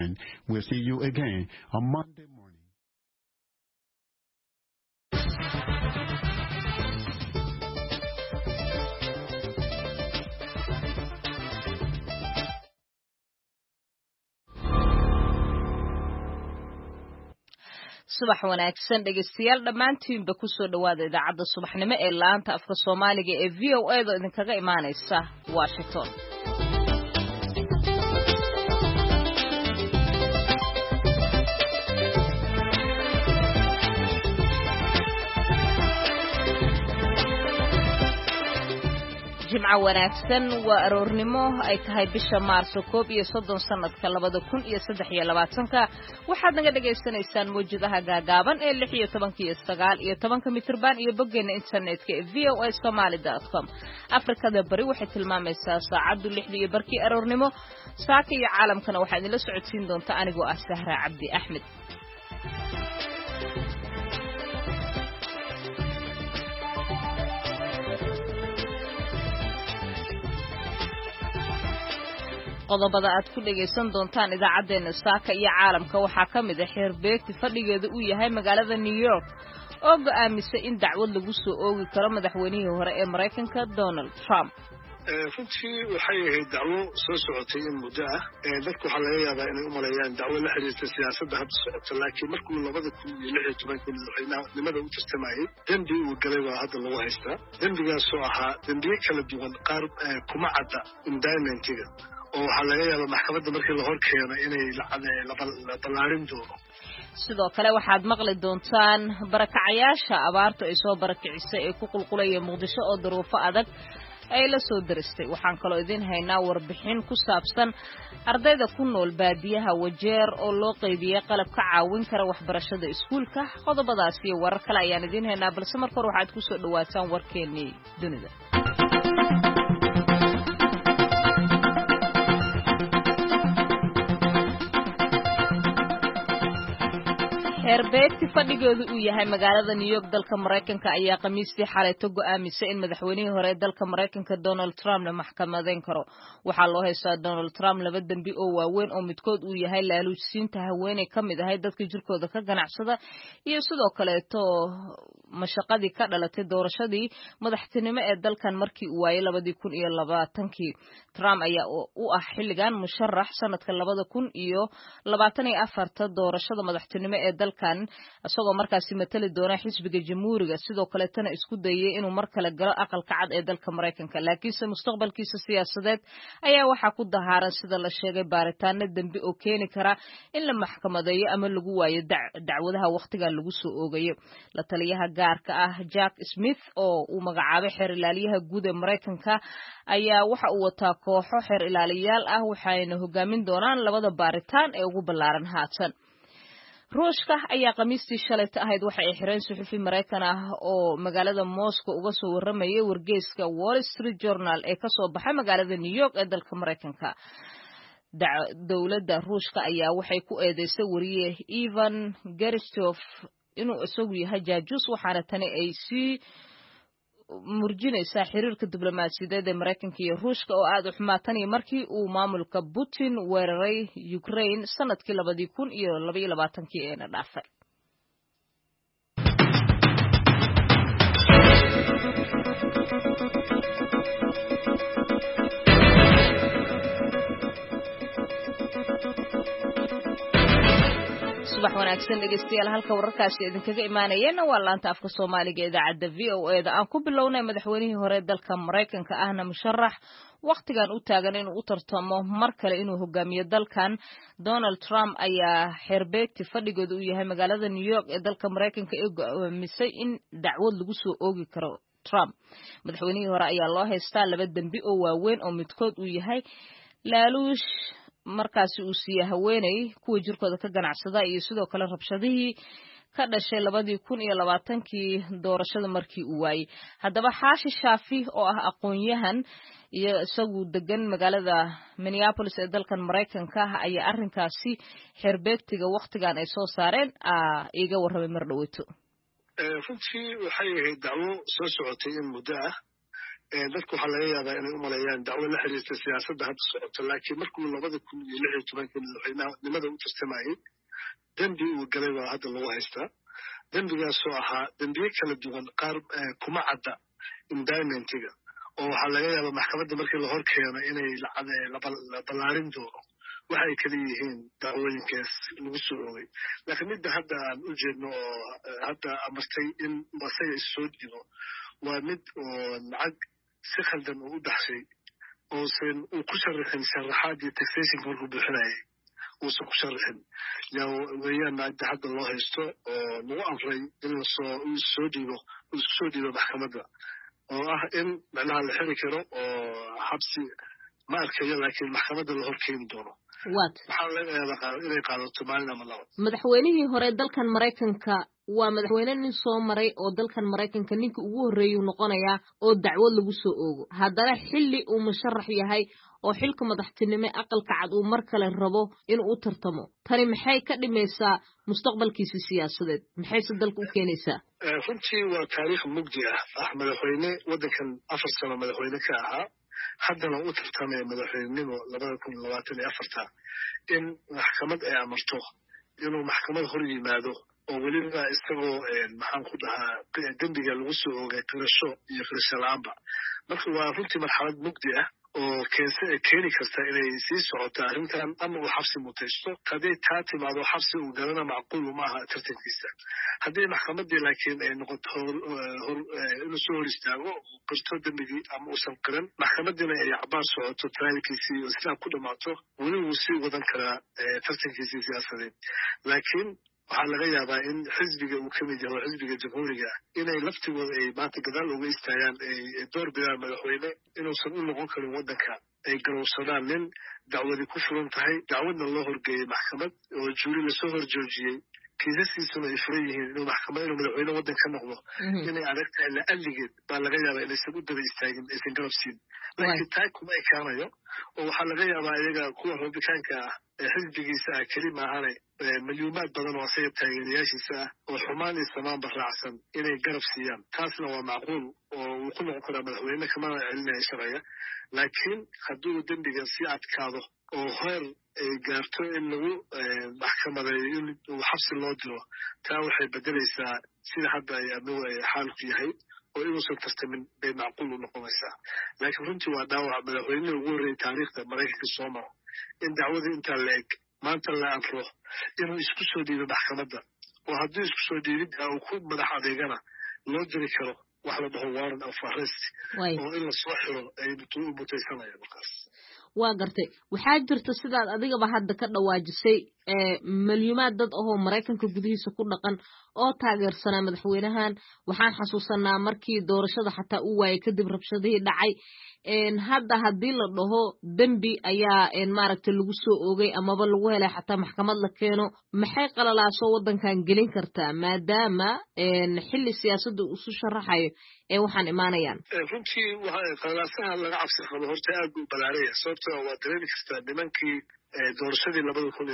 We'll see you again on Monday morning. subax wanaagsan dhegeystayaal dhammaantiinba ku soo dhawaada idaacadda subaxnimo ee laanta afka Soomaaliga ee VOA da idinkaga imaanaysa Washington. jimca wanaagsan waa aroornimo ay tahay bisha Maarso 31 sanadka 2023 waxaad naga dhageysanaysaan mowjadaha gaagaaban ee 16 iyo 9 iyo 10 mitirban iyo boggeena internetka ee voasomali.com. Afrikada bari waxay tilmaamaysaa saacadu 6 iyo barkii aroornimo. saaka iyo caalamkana waxaa idinla socodsiin doonta anigoo ah Sahra Cabdi Axmed. qodobada aad ku dhageysan doontaan idaacadeena saaka iyo caalamka waxaa kamid ah xeerbeegti fadhigeedu uu yahay magaalada New York oo go'aamisay in dacwad lagu soo oogi karo madaxweynihii hore ee Mareykanka Donald Trump. runtii waxay ahayd dacwo soo socotay in muddo ah dadku waxa laga yaabaa inay u maleeyaan dacwo la xiriirta siyaasadda hadda socota laakiin markuu 2016 madaxweynenimada u tartamayay dambi uu galay waa hadda lagu haystaa dambigaasoo ahaa dambiye kala duwan qaar kuma cadda indictmentiga oo waxa laga yaabaa maxkamadda markii la hor keeno inay la ballaarin doono. sidoo kale waxaad maqli doontaan barakacayaasha abaartu ay soo barakicisay ee ku qulqulaya Muqdisho oo duruufo adag ay la soo daristay. waxaan kaloo idin haynaa warbixin ku saabsan ardayda ku nool baadiyaha Wajeer oo loo qaybiyay qalab ka caawin kara waxbarashada iskuulka. qodobadaas iyo warar kale ayaan idin haynaa balse marka hore waxaad ku soo dhawaataan warkeennii dunida. xeerbeegti fadhigeedu uu yahay magaalada New York dalka Mareykanka ayaa Khamiistii xalayto go'aamisay in madaxweynihii hore dalka Mareykanka Donald Trump la maxkamadeyn karo. waxaa loo haystaa Donald Trump laba dambi oo waaweyn oo midkood uu yahay laaluusiinta haweeney kamid ahay dadka jirkooda ka ganacsada iyo sidoo kaleeto mashaqadii ka dhalatay doorashadii madaxtinimo ee dalkan markii uu waayay 2020. Trump ayaa u ah xilligan musharax sanadka 2024 doorashada madaxtinimo ee dalkan isagoo markaasi matali doona xisbiga Jamhuuriga sidoo kale tana isku dayay inuu mar kale galo aqalka cad ee dalka Mareykanka laakiinse mustaqbalkiisa siyaasadeed ayaa waxa ku dahaaran sida la sheegay baaritaano dambi oo keeni kara in la maxkamadeeyo ama lagu waayo dacwadaha waqtigan lagu soo oogayo. la taliyaha gaarka ah Jack Smith oo uu magacaabay xeer ilaaliyaha guud ee Mareykanka ayaa waxa uu wataa kooxo xeer ilaaliyaal ah waxayna hogaamin doonaan labada baaritaan ee ugu ballaaran haatan. Ruushka ayaa Khamiistii shalayta ahayd waxa ay xireen suxufi Mareykan ah oo magaalada Moscow uga soo waramayay wargeyska Wall Street Journal ee ka soo baxay magaalada New York ee dalka Mareykanka. dawladda Ruushka ayaa waxay ku eedeysay wariye Ivan Gershkov inuu isagu yahay jaajuus waxaana tani ay sii murjinaysaa xiriirka diblomaasiyadeed ee Mareykanka iyo Ruushka oo aad u xumaatay markii uu maamulka Putin weeraray Ukraine sanadkii 2022 ee dhaafay. subax wanaagsan dhegeystayaal halka wararkaasi idinkaga imaanayeen waa laanta afka Soomaaliga idaacadda VOA da aan ku bilownay madaxweynihii hore dalka Mareykanka ahna musharax waqtigan u taagan inuu u tartamo mar kale inuu hogaamiyo dalkan Donald Trump ayaa xeerbeegti fadhigeedu uu yahay magaalada New York ee dalka Mareykanka ee go'aamisay in dacwad lagu soo oogi karo Trump. madaxweynihii hore ayaa loo haystaa laba dambi oo waaweyn oo midkood uu yahay laaluush markaasi uu siiyay haweeney kuwa jirkooda ka ganacsada iyo sidoo kale rabshadihii ka dhashay 2020 doorashada markii uu waayay. haddaba Xaashi Shaafi oo ah aqoon-yahan iyo isagu degan magaalada Minneapolis ee dalkan Mareykanka ayaa arrinkaasi xeerbeegtiga waqtigan ay soo saareen iga warramay mar dhaweeto. runtii waxay ahayd dacwo soo socotay in muddo ah dadku waxaa laga yaabaa inay u maleeyaan dacwo la xiriirta siyaasadda hadda socota laakiin markuu 2016 madaxweynenimada u tartamayay dembi uu galay baa hadda lagu haystaa dembigaasoo ahaa dembiye kala duwan qaar kuma cadda indictmentiga oo waxaa laga yaabaa maxkamadda markii la hor keeno inay la ballaarin doono waxay kala yihiin dacwooyinkaas lagu soo oogay laakiin midda hadda aan u jeedno oo hadda amartay in asaga issoo dhigo waa mid oo lacag si khaldan uu u baxshay uusan uu ku sharaxin sharaxaadii taxationka markuu buuxinayay uusan ku sharaxin yaa weeyaan hadda hadda loo haysto oo lagu amray in soo dhiibo maxkamadda oo ah in macnaha la xiri karo oo xabsi ma arkayo laakiin maxkamadda la hor keeni doono waxaa laga yaabaa inay qaadato maalin ama laba madaxweynihii hore dalkan Mareykanka waa madaxweyne nin soo maray oo dalkan Mareykanka ninka ugu horeeyay noqonayaa oo dacwad lagu soo oogo haddana xilli uu musharax yahay oo xilka madaxtinimo aqalka cad uu mar kale rabo inuu u tartamo tani maxay ka dhimaysaa mustaqbalkiisa siyaasadeed maxay si dalka u keenaysaa runtii waa taariikh mugdi ah madaxweyne waddankan 4 sano madaxweyne ka ahaa haddana u tartamaya madaxweynenimo 2024 in maxkamad ay amarto inuu maxkamad hor yimaado oo weliba isagoo maxaan ku dhahaa dembiga lagu soo oogay qirasho iyo qirasho la'aanba marka waa runtii marxalad mugdi ah oo keeni karta inay sii socoto arrintan ama uu xabsi mutaysto haddii taa timaado xabsi uu galana macquul uma aha tartankiisa haddii maxkamaddii laakiin ay noqoto inuu soo hor istaago uu qirto dembigii ama uusan qiran maxkamaddiina ay cabaar socoto trialkiisii oo sidaa ku dhammaato weli wuu sii wadan karaa tartankiisii siyaasadeed laakiin waxaa laga yaabaa in xisbiga uu ka mid yahay oo xisbiga jamhuuriga inay laftigooda ay maanta gadaal uga istaagaan ay door bidaan madaxweyne inuusan u noqon karin waddanka ay garowsadaan nin dacwadi ku furan tahay dacwadna loo horgeeyey maxkamad oo juuri lasoo horjoojiyey kiisaskiisuna ay furan yihiin inuu madaxweyne waddan ka noqdo inay adag tahay la'alligeed baa laga yaabaa inaysan u daba istaagin aysan garab siin laakiin taa kuma ekaanayo oo waxaa laga yaabaa iyaga kuwa rabitaanka ah ee xisbigiisa ah keli maahane milyuumaad badan oo asaga taageerayaashiisa ah oo xumaan iyo samaanba raacsan inay garab siiyaan taasna waa macquul oo uu ku noqon karaa madaxweyne kamana celinaya sharciga laakiin hadduu dembiga sii adkaado oo heer ay gaarto in lagu maxkamadeeyo in uu xabsi loo diro taa waxay bedelaysaa sida hadda ay amigu ay xaalku yahay oo inuusan tartamin bay macquul u noqonaysaa laakiin runtii waa dhaawac madaxweynihii ugu horreeyay taariikhda maraykanka soo maro in dacwadii intaa la eg maanta la amro inuu isku soo dhiibo maxkamadda oo haddii isku soo dhiibidda uu ku madax adeegana loo diri karo wax la dhaho warrant of arrest oo in la soo xiro ay mutaysanayaan markaas waa gartay waxaa jirta sidaad adigaba hadda ka dhawaajisay milyuumaad dad ahoo Mareykanka gudihiisa ku dhaqan oo taageersanaa madaxweynahan waxaan xasuusanaa markii doorashada xataa uu waayay kadib rabshadihii dhacay hadda haddii la dhaho dembi ayaa maaragtay lagu soo oogay amaba lagu helay xataa maxkamad la keeno maxay qalalaaso waddankan gelin kartaa maadaama xilli siyaasadda uu isu sharaxayo ee waxaan imaanayaan runtii qalalaasaha laga cabsi qabo horta aad buu balaaraya sababtoo waa dareemi kartaa nimankii doorashadii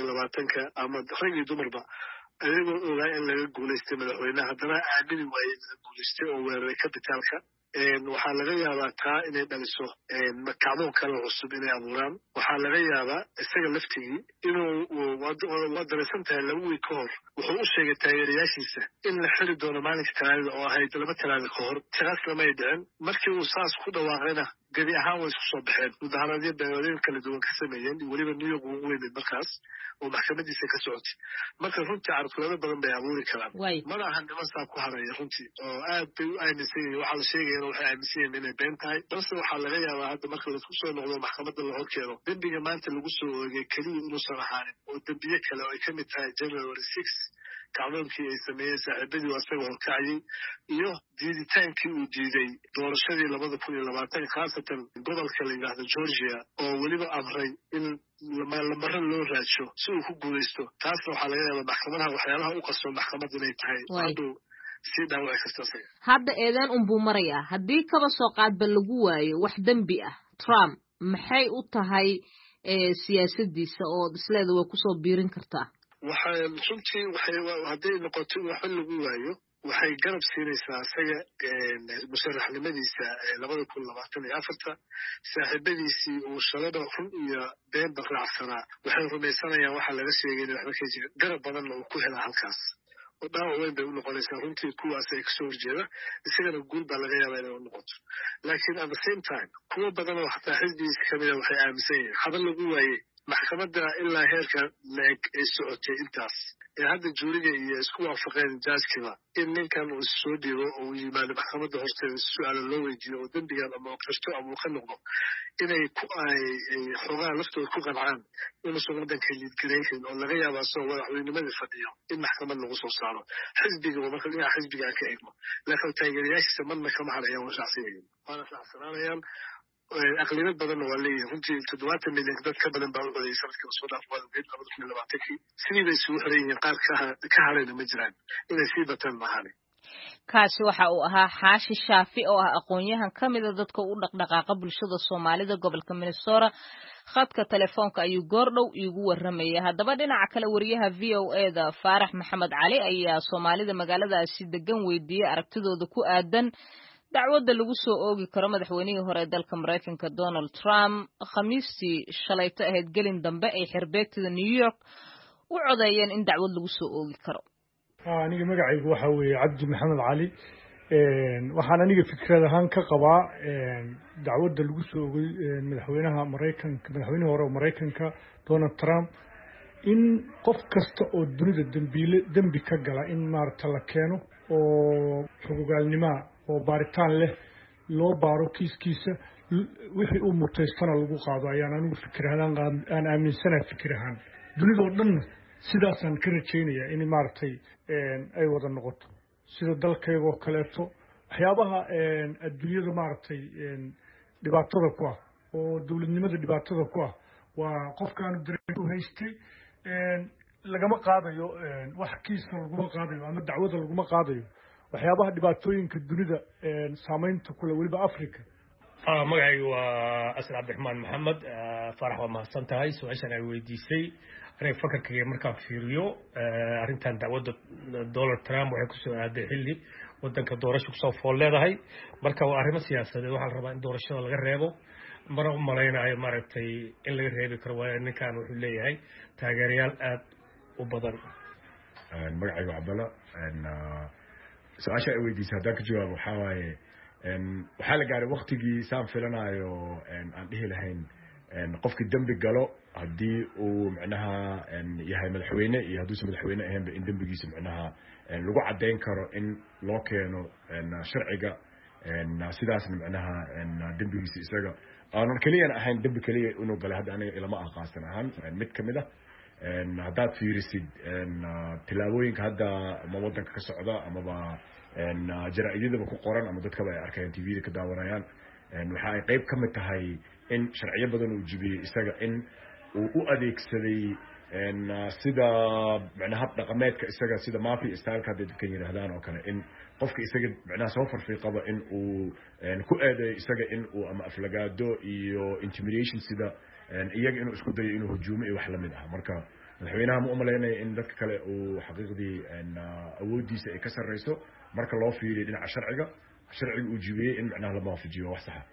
2020 ama rag iyo dumarba ayagoo ogaa in laga guulaystay madaxweynaha haddana aamini waayey in laga guulaystay oo weeraray kabitaalka waxaa laga yaabaa taa inay dhaliso kacdoon kale cusub inay abuuraan waxaa laga yaabaa isaga laftigii inuu waa daraysan tahay 2 wiig ka hor wuxuu u sheegay taageerayaashiisa in la xiri doono maalinka talaadada oo ahayd 2 talaada ka hor taas lamay dhicin markii uu saas ku dhawaaqayna gebi ahaan way isku soo baxeen mudaharaadyo beeladeen kala duwan ka sameeyeen weliba New York ugu weyneed markaas oo maxkamadiisa ka socotay marka runtii carqalado badan bay abuuri karaan mana aha niman saa ku haraya runtii oo aad bay u aaminsan yihiin waxaa la sheegaya waxay aaminsan yihiin inay been tahay balse waxaa laga yaabaa hadda marka laisku soo noqdo maxkamadda la hor keeno dembiga maanta lagu soo oogay keliya inuusan ahaanin oo dembiye kale oo ay ka mid tahay January 6 kacdoonkii ay sameeyeen saaxiibadii waa isaga horkacayay iyo diiditaankii uu diiday doorashadii 2020 khaasatan gobolka la yidhaahdo Georgia oo weliba amray in lamaro loo raadsho si uu ku guulaysto taasna waxaa laga yaabaa maxkamadaha waxyaalaha u qaso maxkamad inay tahay haduu si dhaawac kasta hadda eedan unbuu marayaa haddii kaba soo qaadba lagu waayo wax dembi ah Trump maxay u tahay siyaasadiisa oo isleeda way kusoo biirin kartaa waxay runtii hadday noqoto waxba lagu waayo waxay garab siinaysaa isaga musharaxnimadiisa 2024 saaxiibadiisii uu shalada run iyo beenba raacsanaa waxay rumaysanayaan waxa laga sheegay in waxba ka jira garab badanna uu ku helaa halkaas oo dhaawac weyn bay u noqonaysaa runtii kuwaas ay kasoo horjeeda isagana guul baa laga yaabaa inay u noqoto laakiin at the same time kuwo badan oo xataa xisbigiisa kamida waxay aaminsan yihiin haba lagu waayey maxkamadda ilaa heerka la-eg ay socotay intaas ee hadda juuriga iyo isku waafaqeen jaaskiba in ninkan uu soo dhiibo oo uu yimaado maxkamadda horteeda su-aalo loo weydiiyo oo dembigan ama kirto ama uu ka noqdo inay xoogaa laftooda ku qancaan inuusan waddanka liidgarayn karin oo laga yaaba asagoo madaxweynimadii fadhiyo in maxkamad lagu soo saaro xisbiga marka dhinaca xisbiga aan ka eegno laakiin taageerayaashiisa marna kama hadhayaan waa shacsiyayin waana shacsananayaan aqliyad badanna waa leeyihin runtii 70 milyan dad ka badan baa u codayay sanadkii usoo dhaaf 2020 sidii bay isugu xiran yihiin qaar ka harayna ma jiraan inay sii bataan mahane kaasi waxa uu ahaa Xaashi Shaafi oo ah aqoon-yahan ka mid ah dadka u dhaqdhaqaaqa bulshada Soomaalida gobolka Minnesota khadka telefoonka ayuu goordhow iigu waramayay haddaba dhinaca kale wariyaha VOA-da Faarax Maxamed Cali ayaa Soomaalida magaaladaasi degan weydiiyay aragtidooda ku aadan dacwadda lagu soo oogi karo madaxweynihii hore dalka Mareykanka Donald Trump khamiistii shalayto ahayd gelin dambe ay xirbeegtida New York u codeeyeen in dacwad lagu soo oogi karo aniga magacaygu waxa weeye Cabdi Maxamed Cali waxaan aniga fikrad ahaan ka qabaa dacwadda lagu soo oogay madaxweynihii hore Mareykanka Donald Trump in qof kasta oo dunida dambi ka gala in maarta la keeno oo xogogaalnimo oo baaritaan leh loo baaro kiiskiisa wixii uu mutaystana lagu qaado ayaan anigu fikradan aan aaminsanahay fikrahan dunidoo dhan sidaasaan ka rajaynayaa in maartay ay wada noqoto sida dalkayga oo kaleeto waxyaabaha adduunyada maartay dhibaatada ku ah oo dawladnimada dhibaatada ku ah waa qofkaanu dareen u haystay lagama qaadayo wax kiiska laguma qaadayo ama dacwada laguma qaadayo waxyaabaha dhibaatooyinka dunida saameynta kule weliba Afrika magacaygu waa Asad Cabdiraxmaan Maxamed Faarax waa mahadsan tahay su'aashan ay weydiisay aniga fakarkayga markaan fiiriyo arrintan dacwadda Donald Trump waxay ku soo aaday xilli waddanka doorasho kusoo fool leedahay marka waa arrimo siyaasadeed waxaa la rabaa in doorashada laga reebo mara u malaynayo maaragtay in laga reebi karo waayo ninkan wuxuu leeyahay taageerayaal aad u badan magacaygu Cabdalla su-aasha ay weydiisay haddaan ka jawaabo waxaa waaye waxaa la gaaray waktigii saan filanayo aan dhihi lahayn qofkii dembi galo haddii uu micnaha yahay madaxweyne iyo hadduusan madaxweyne ahaynba in dembigiisa micnaha lagu caddayn karo in loo keeno sharciga sidaasna micnaha dembigiisa isaga aanan keliyana ahayn dembi keliya inuu galay hadda aniga ilama aqaansan ahaan mid ka mid ah haddaad fiirisid tilaabooyinka hadda ama waddanka ka socda amaba jaraa'idadaba ku qoran ama dadkaba ay arkayaan tvda ka daawanayaan waxa ay qayb ka mid tahay in sharciyo badan uu jibiyey isaga in uu u adeegsaday sida micnaha dhaqameedka isaga sida mafia styleka hadday dadkan yidhaahdaan oo kale in qofka isaga micnaha soo farfiiqaba in uu ku eedeeyo isaga in uu ama aflagaado iyo intimidation sida iyaga inuu isku dayo inuu hujuumo iyo wax la mid ah marka madaxweynaha ma u malaynaya in dadka kale uu xaqiiqdii awooddiisa ay ka sarreyso marka loo fiiriyo dhinaca sharciga uu jibiyey in micnaha lama waafajiyo wax saxa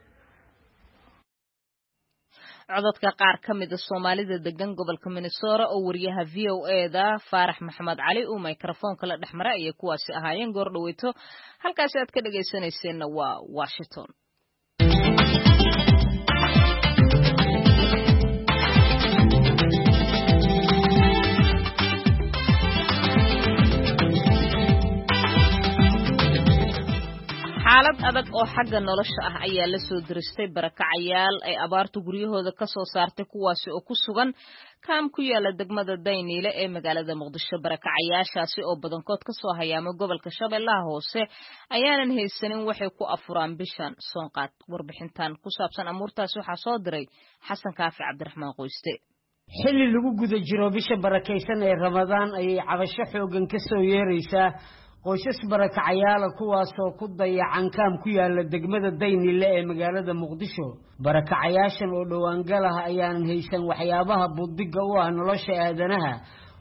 codadka qaar ka mid ah Soomaalida degan gobolka Minnesota oo wariyaha VOA-da Faarax Maxamed Cali uu microphone la dhexmaray ay kuwaasi ahaayeen goor dhaweyto halkaas aad ka dhageysanayseen waa Washington xaalad adag oo xagga nolosha ah ayaa la soo diristay barakacayaal ay abaartu guryahooda ka soo saartay kuwaasi oo ku sugan kaam ku yaala degmada Dayniile ee magaalada Muqdisho barakacayaashaasi oo badankood ka soo hayaamay gobolka Shabeellaha Hoose ayaanan haysanin waxay ku afuraan bishan soonqaad warbixintan ku saabsan amuurtaas waxaa soo diray Xasan Kaafi Cabdiraxmaan Qoyste xilli lagu guda jiro bisha barakaysan ee Ramadaan ayay cabasho xoogan ka soo yeeraysaa qoysas barakacayaal kuwaas oo ku dayacan kaam ku yaala degmada Dayniile ee magaalada Muqdisho barakacayaashan oo dhawaan galaha ayaan haysan waxyaabaha budiga u ah nolosha aadanaha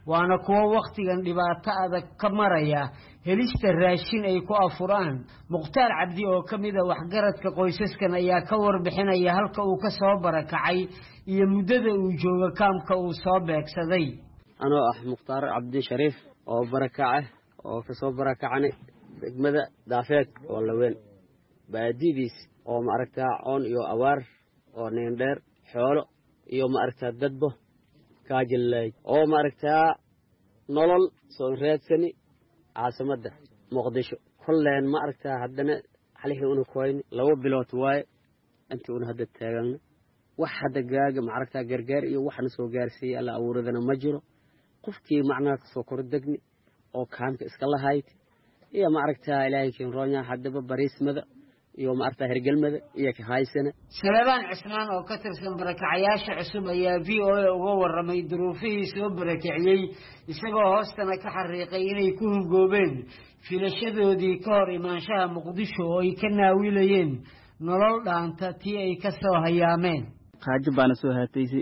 waana kuwo wakhtigan dhibaato adag ka maraya helista raashin ay ku afuraan. Mukhtaar Cabdi oo ka mid ah waxgaradka qoysaskan ayaa ka warbixinaya halka uu ka soo barakacay iyo muddada uu joogo kaamka uu soo beegsaday. anoo ah Mukhtaar Cabdi Shariif oo barakacay oo ka soo barakacnay degmada Daafeed oo Laweyn baadidiis oo ma aragtaa oon iyo abaar oo neendheer xoolo iyo ma aragtaa dadbo kaajilay oo ma aragtaa nolol soo reedsani caasimada Muqdisho kulleen ma aragtaa haddana xalixii uu koyn 2 bilood waay intii uu hadda taagan wax hadda gaaga ma aragtaa gargaar iyo waxna soo gaarsiiyay alla awooradana ma jiro qofkii macnaha soo kordhagni oo kaamka iska lahayd iyo ma aragtaa ilaahay kiin roonya haddaba bariismada iyo ma aragtaa hergelmada iyo ka haysana. Salebaan Cismaan oo ka tirsan barakacayaasha cusub ayaa VOA uga warramay duruufihii soo barakaciyay isagoo hoostana ka xariiqay inay ku hungoobeen filashadoodii ka hor imaanshaha Muqdisho oo ay ka naawilayeen nolol dhaanta tii ay ka soo hayaameen. Qaaji baana soo haataysi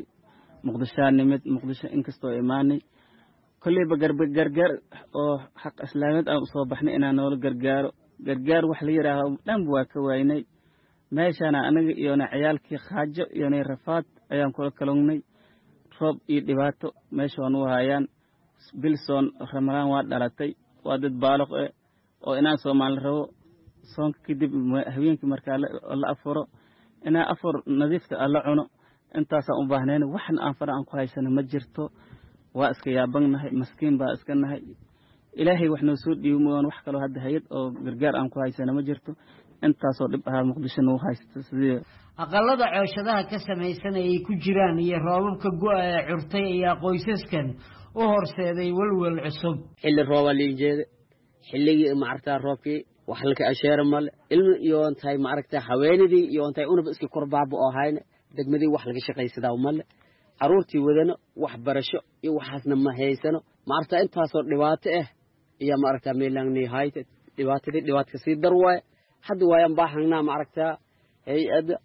Muqdisho inkastoo imaanay kulliba gargaar oo xaq islaamid aan soo baxnay inaan nolol gargaar wax la yiraahdo dhan waa ka waynay meeshana anaga iyo ciyaalkii khaajo iyo rafaad ayaan kula kalungnay roob iyo dhibaato meeshaan u hayaan bilson Ramadaan waa dhalatay waa dad baaliq oo inaan Soomaali rabo soonka kadib haweenkii marka la afuro inaa afur nadiifta alla cuno intaas aan u baahneen waxan aan faraan ku haysana ma jirto waa iska yaabanahay maskiin baa iska nahay ilaahay wax noo soo dhiibmoon wax kale hadda hay'ad oo gargaar aan ku haysana ma jirto intaas oo dhib ah Muqdisho noo haysto sidii aqalada cooshadaha ka samaysan ay ku jiraan iyo roobabka go'ay curtay ayaa qoysaskan u horseeday walwal cusub. xilli roob liijeeda xilligii ma aragtaa roobkii wax la asheer mal ilmo iyo intay ma aragtaa haweenidii iyo intay unaba iska korbaabo oo hayna degmadii wax laga shaqaysadaa mal aruurtii wadana wax barasho iyo waxaasna ma haysano ma aragtaa intaas oo dhibaato ah iyo ma aragtaa meelaangni hayta dhibaato si darwaay hadda waayaan baahanaa ma aragtaa hay'ada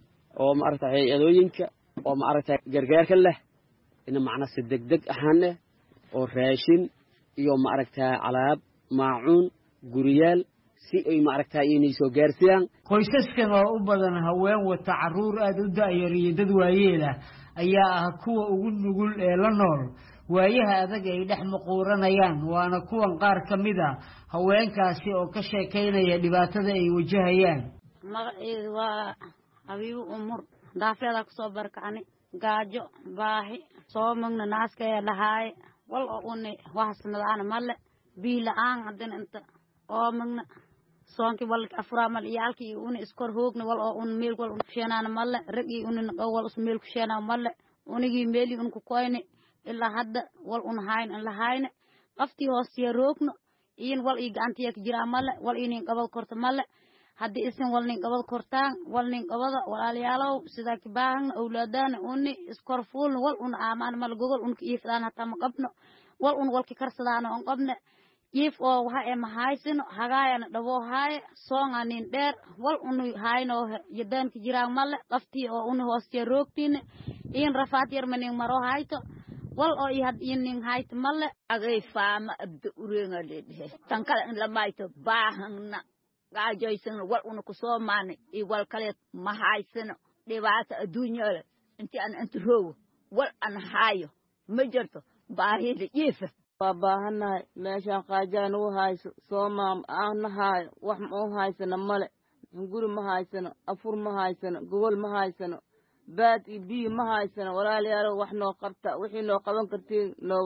oo ma aragtaa hay'adooyinka oo ma aragtaa gargaarka leh in macna si degdeg ahaan oo raashin iyo ma aragtaa alaab maacuun guriyaal si ay ma aragtaa inay soo gaarsiiyaan. Qoysaskan oo u badan haween wata caruur aad u daayar iyo dad waayeel ah ayaa ah kuwa ugu nugul ee la nool waayaha adag ay dhex muquuranayaan waana kuwan qaar ka mid ah haweenkaasi oo ka sheekaynaya dhibaatada ay wajahayaan. Magaceedu waa Habiibu Umur Daafeeda ku soo barkacnay gaajo baahi soo magna naaska lahaay wal oo une waxsnadaan male biilaan hadana inta oo magna soonki wal afraamal iyalkii une iskor hoogna wal oo un meel wal un sheenana male ragi un wal usmeel ku sheena male unigi meeli un ku koyne ilaa hadda wal un hayn in la hayne qafti hoosiya roogno in wal ii gaantiya jira male wal in qabad korto male haddii isin wal nin qabad kortaan wal nin qabada walaalayaalow sida kibaahan awlaadana unni iskor fuul wal un aamaan mal gogol un kiifdaan hatta ma qabno wal un wal ki karsadaan on qabne if oo waxa ay mahaysino hagaayana dhabo haay soonga nin dheer wal un hayno yadaan ki jiraan male qafti oo un hoosiya roogtiin in rafaat yar manin maro hayto wal oo ihad inin hayt male agay faama abdu urenga leedahay tan kale in la mayto baahana gaajoysan wal un ku soo maane i wal kale ma haysano dhibaato adduunyada intii aan introog wal an haayo ma jirto baahida jiifa baahanahay meesha qaajaan u hayso Soomaam aan haayo wax ma u haysana male guri ma haysano afur ma haysano gobol ma haysano baad i bi ma haysano walaalayaal wax noo qabta wixii noo qaban kartiin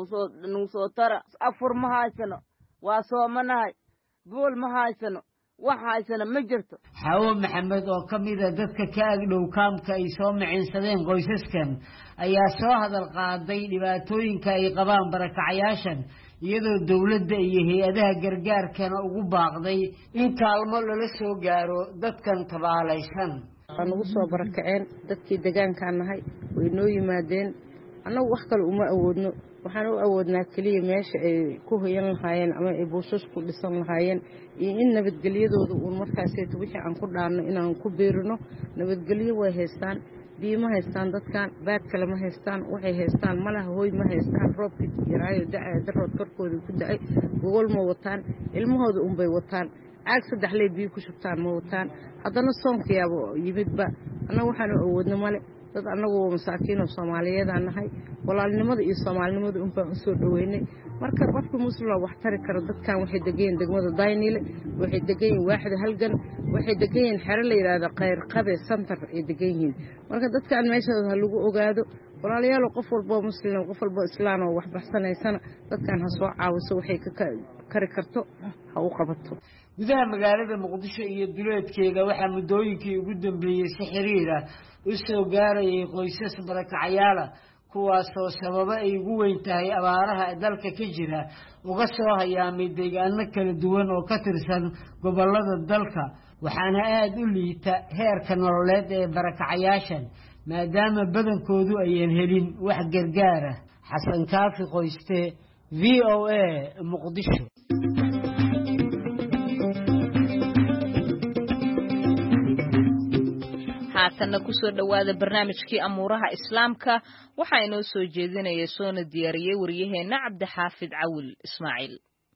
noo soo tara afur ma haysano waa soomanahay gobol ma haysano wax haysana ma jirto. Xawo Maxamed oo ka mid ah dadka ka agdhow kaamka ay soo maciinsadeen qoysaskan ayaa soo hadal qaaday dhibaatooyinka ay qabaan barakacayaashan iyadoo dawladda iyo hay'adaha gargaarkana ugu baaqday in kaalmo lala soo gaaro dadkan tabaalaysan. Aan ugu soo barakaceen dadkii deegaanka nahay way noo yimaadeen annagu wax kale uma awoodno waxaan u awoodnaa kaliya meesha ay ku hoyan lahaayeen ama ay buushas ku dhisan lahaayeen iyo in nabadgelyadooda uu markaas wixii aan ku dhaarno inaan ku beerino nabadgelyo way haystaan biyo ma haystaan dadkan baad kale ma haystaan waxay haystaan malaha hooy ma haystaan roobkii yaraayo dacay darood korkooda ku dacay gogol ma wataan ilmahooda unbay wataan caag 3 ley biyo ku shubtaan ma wataan haddana soonkiyaaba yimidba annaga waxaan awoodna male dad annagu masaakiin oo Soomaaliyeed aan nahay walaalnimada iyo Soomaalinimada un baan soo dhaweynay marka qofka muslim wax tari karo dadkan waxay degayeen degmada Daynile waxay degayeen waaxda halgan waxay degayeen xero la yiraahdo Qeyr Qabe center ay degayeen marka dadkan meeshooda lagu ogaado walaalayaal qof walba muslim qof walba islaam oo wax baxsanaysana dadkan ha soo caawiso waxay ka kari karto ha u qabato gudaha magaalada Muqdisho iyo duleedkeeda waxaa muddooyinkii ugu dambeeyay si xiriir ah u soo gaarayay qoysas barakacayaal kuwaasoo sababa ay ugu weyn tahay abaaraha dalka ka jira uga soo hayaamay deegaano kala duwan oo ka tirsan gobollada dalka waxaana aad u liita heerka nololeed ee barakacayaashan maadaama badankoodu ayaan helin wax gargaar ah xasan kaafi qoyste VOA Muqdisho haatanna ku soo dhawaada barnaamijkii amuuraha islaamka waxa inoo soo jeedinaya soona diyaariyay wariyaheena Cabdixaafid Cawil Ismaaciil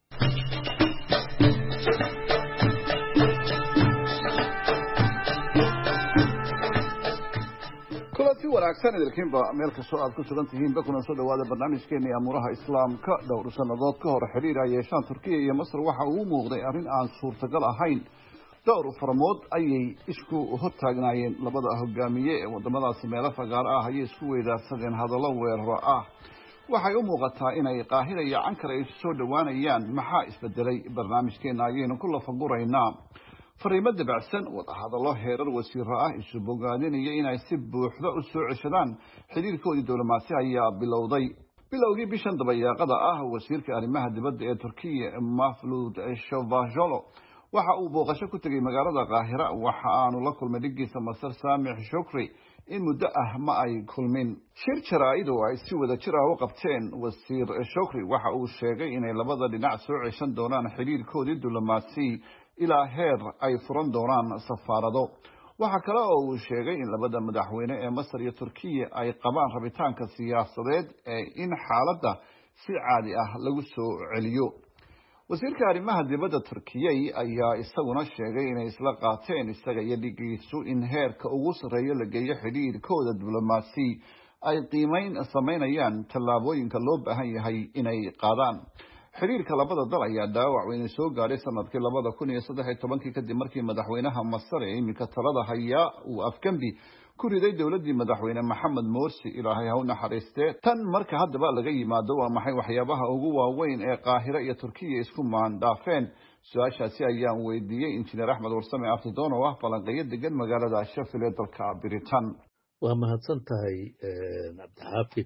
kulanti wanaagsan idinkiinba meel kastoo aad ku sugan tihiinba kuna soo dhawaada barnaamijkeena amuuraha islaamka dhowr sanadood ka hor xiriir ay yeeshaan Turkiga iyo Masar waxa uu muuqday arrin aan suurtagal ahayn dhowr farmood ayay isku hortaagnaayeen labada hogaamiye ee wadamadaasi meelo fagaar ah ayay isku weydaarsadeen hadallo weeraro ah waxay u muuqataa inay Qaahira iyo Ankara ay soo dhawaanayaan maxaa isbedelay barnaamijkeena ayaynu ku lafaguraynaa fariimo dabacsan wada hadallo heerar wasiiro ah isu bogaadinaya inay si buuxda u soo ceshadaan xiriirkoodii diblomaasi ayaa bilowgii bishan dabayaaqada ah wasiirka arrimaha dibadda ee Turkiga Mevlut Cavusoglu waxa uu booqasho ku tagay magaalada Qaahira waxa aanu la kulmay dhigiisa Masar Samih Shukri in muddo ah ma ay kulmin shir jaraa'id oo ay si wada jir ah u qabteen wasiir Shukri waxa uu sheegay inay labada dhinac soo ceshan doonaan xiriirkoodii diblomaasi ilaa heer ay furan doonaan safaarado waxa kale oo uu sheegay in labada madaxweyne ee Masar iyo Turkiga ay qabaan rabitaanka siyaasadeed ee in xaaladda si caadi ah lagu soo celiyo wasiirka arrimaha dibadda Turkiga ayaa isaguna sheegay inay isla qaateen isaga iyo dhigiisu in heerka ugu sareeyo la geeyo xiriirkooda diblomaasi ay qiimeyn sameynayaan tallaabooyinka loo baahan yahay inay qaadaan xiriirka labada dal ayaa dhaawac weyn soo gaaray sanadkii 2013 kadib markii madaxweynaha Masar ee imika talada haya uu afkambi ku riday dawladii madaxweyne Maxamed Morsi ilaahay ha u naxariistee tan marka haddaba laga yimaado waa maxay waxyaabaha ugu waaweyn ee Qaahira iyo Turkiga isku maandhaafeen su'aashaasi ayaan weydiiyay injineer Axmed Warsame Aftidoon oo ah falanqeeyo degan magaalada Sheffield ee dalka Britain waa mahadsan tahay Cabdixaafid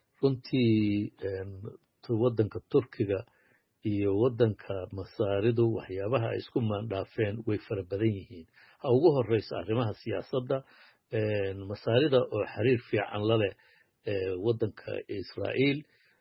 runtii wadanka Turkiga iyo wadanka Masaaridu waxyaabaha ay isku maandhaafeen way fara badan yihiin ha ugu horeysa arrimaha siyaasadda Masaarida oo xiriir fiican la leh wadanka Israa'iil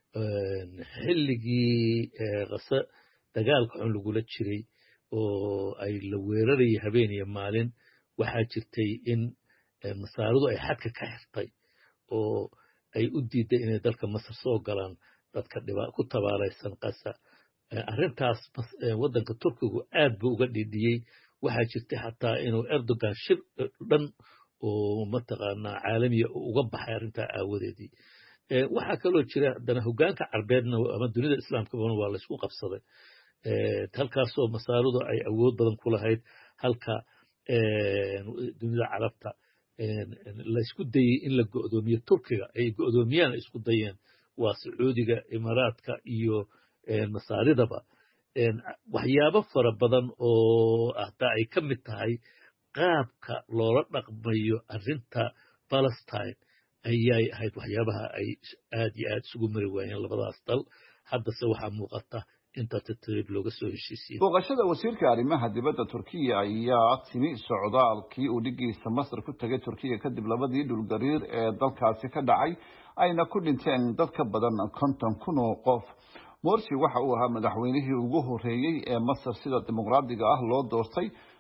xilligii qasa dagaalka xun lagula jiray oo ay la weerarayay habeen iyo maalin waxaa jirtay in Masaaridu ay xadka ka xirtay oo ay u diiday inay dalka Masar soo galaan dadka ku tabaalaysan qasa arrintaas wadanka Turkigu aad buu uga dhidhiyay waxaa jirtay xataa inuu Erdogan shir dhan oo mataqaanaa caalamiya uga baxay arrintaa aawadeedii waxaa kaloo jira haddana hogaanka carbeedna ama dunida islaamka waa la isku qabsaday halkaasoo Masaaridu ay awood badan ku lahayd halka dunida carabta la isku dayay in la go'doomiyo Turkiga ay go'doomiyaan isku dayeen waa Sacuudiga Imaaraadka iyo Masaaridaba waxyaabo fara badan oo hataa ay ka mid tahay qaabka loola dhaqmayo arrinta Palestine ayay ahayd waxyaabaha ay aad iyo aad isugu mari waayeen labadaas dal haddase waxaa muuqata inta tartiib looga soo heshiisiyo booqashada wasiirka arrimaha dibadda Turkiga ayaa timi socdaalkii uu dhigiisa Masar ku tagay Turkiga kadib labadii dhulgariir ee dalkaasi ka dhacay ayna ku dhinteen dad ka badan 50,000 oo qof Morsi waxa uu ahaa madaxweynihii ugu horeeyay ee Masar sida dimuqraadiga ah loo doortay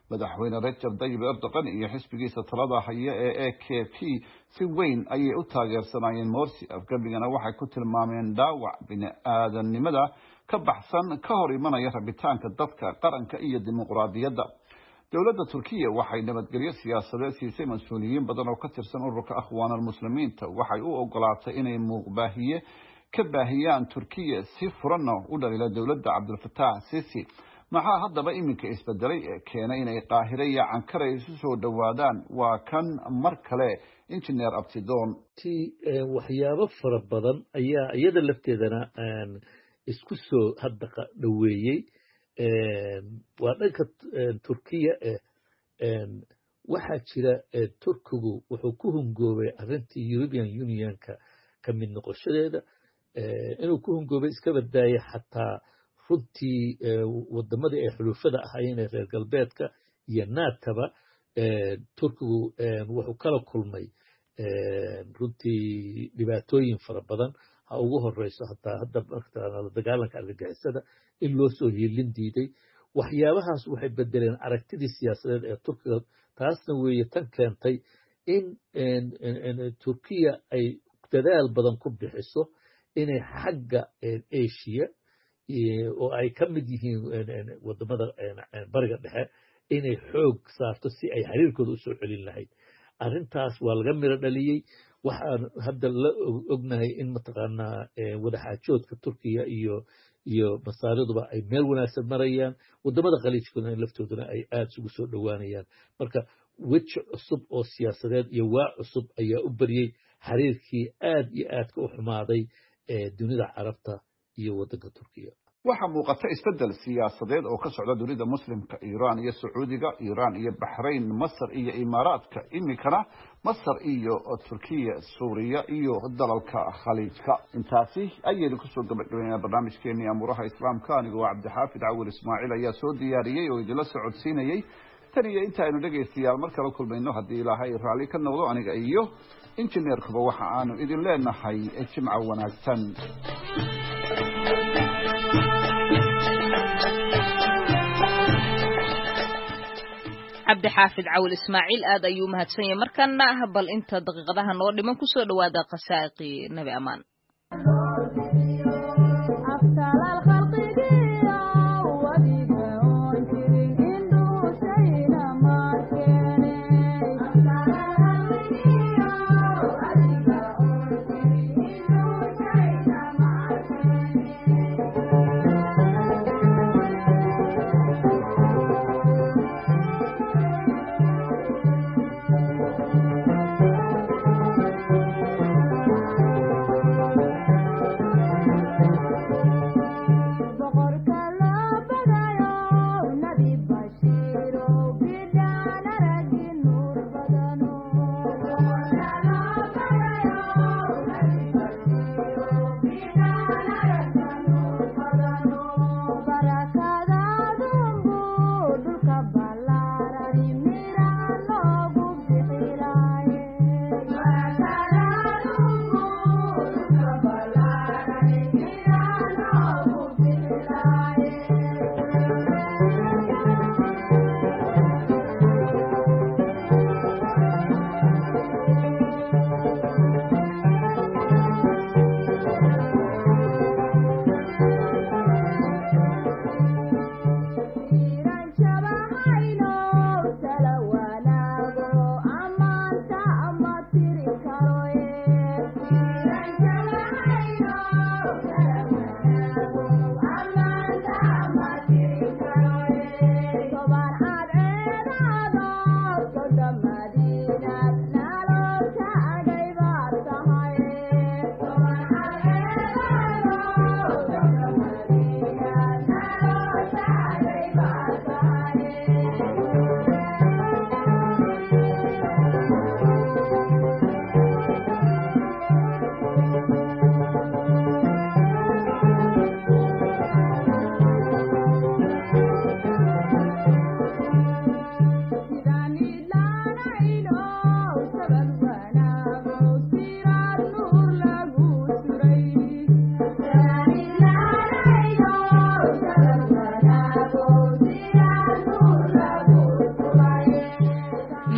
madaxweyne Recep Tayyip Erdogan iyo xisbigiisa talada haya ee AKP si weyn ayay u taageersanayeen Morsi. Afgabigana waxay ku tilmaameen dhaawac bini'aadanimada ka baxsan ka hor imanaya rabitaanka dadka qaranka iyo dimuqraadiyadda. dowladda Turkiya waxay nabadgelyo siyaasadeed siisay mas'uuliyiin badan oo ka tirsan ururka Akhwaan al-Muslimiinta. waxay u ogolaatay inay muuqbaahiye ka baahiyaan Turkiya si furan u dhalila dowladda Cabdulfataax Sisi. maxaa haddaba iminka isbedelay ee keenay inay Qaahire iyo Ankara isu soo dhawaadaan? waa kan mar kale injineer Abtidoon. waxyaabo fara badan ayaa iyada lafteedana isku soo hadda dhaweeyey. waa dhanka Turkiya waxaa jira Turkigu wuxuu ku hungoobay arrintii European Unionka ka mid noqoshadeeda. inuu ku hungoobay iska badaaya xataa runtii wadamadii ay xulufada ahaayeen ee reer galbeedka iyo naataba Turkigu wuxuu kala kulmay runtii dhibaatooyin fara badan. ha ugu horeyso hataa hadda la dagaalanka argagixisada in loo soo hiilin diiday. waxyaabahaas waxay bedeleen aragtidii siyaasadeed ee Turkiga. taasna weeye tan keentay in Turkiya ay dadaal badan ku bixiso inay xagga Asia oo ay ka mid yihiin wadamada bariga dhexe inay xoog saarto si ay xiriirkooda u soo celin lahayd. arrintaas waa laga miro dhaliyey. waxaan hadda la ognahay in mataqaanaa wadaxaajoodka Turkiya iyo masaariduba ay meel wanaagsan marayaan. wadamada khaliijkuna laftooduna ay aad isugu soo dhowaanayaan. marka weji cusub oo siyaasadeed iyo waa cusub ayaa u bariyey xiriirkii aad iyo aadka u xumaaday dunida carabta iyo wadanka Turkiya. waxaa muuqata isbedel siyaasadeed oo ka socda dunida muslimka. Iiraan iyo Sacuudiga, Iiraan iyo Bahrain, Masar iyo Imaaraadka, imikana Masar iyo Turkiya, Suuriya iyo dalalka khaliijka. intaasi ayaynu kusoo gabagabeynaa barnaamijkeennii Amuuraha Islaamka. anigoo Cabdixaafid Cawil Ismaaciil ayaa soo diyaariyey oo idinla socodsiinayay. tan iyo inta aynu dhegaystayaal mar kale kulmayno haddii Ilaahay raalli ka noqdo aniga iyo injineerkuba waxa aanu idin leenahay jimco wanaagsan. cabdixaafid cawil ismaaciil aad ayuu mahadsan yahay. markana bal inta daqiiqadaha noo dhiman ku soo dhawaada qasaa'iqii Nabi Amaan.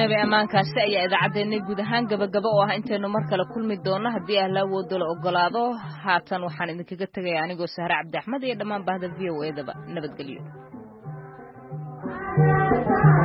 nabi ammaankaasi ayaa idaacaddeenna guud ahaan gabagaba oo ah intaynu mar kale kulmi doonno haddii ahla awoodo la ogolaado haatan waxaan idinkaga tegaya anigoo Sahre Cabdi Axmed iyo dhammaan bahda VOA-daba nabadgelyo